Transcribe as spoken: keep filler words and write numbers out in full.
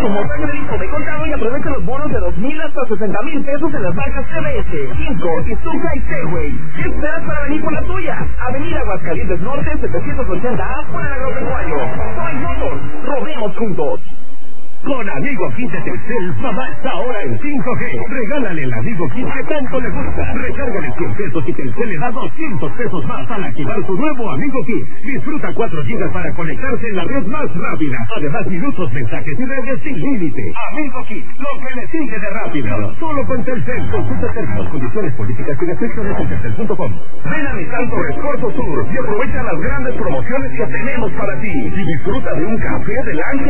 tu mota crédito de contado y aprovecha los bonos de dos mil hasta sesenta mil pesos en las marcas C B S, cinco, Izuka y Segway. ¿Qué esperas para venir por la tuya? Avenida Aguascalientes Norte, setecientos ochenta A, fuera del agropecuario. Soy Motors, robemos juntos. Con Amigo Kit de Telcel, mamá está ahora en cinco G. Regálale el Amigo Kit que tanto le gusta. Recárgale cien pesos y Telcel le da doscientos pesos más al activar su nuevo Amigo Kit. Disfruta cuatro gigas para conectarse en la red más rápida. Además, minutos, mensajes y redes sin límite. Amigo Kit, lo que le sigue de rápido. Solo con Telcel. Consulta términos, condiciones, políticas y restricciones en telcel punto com. Ven a Nissan Torres Corso Sur y aprovecha las grandes promociones que tenemos para ti. Y disfruta de un café del ángel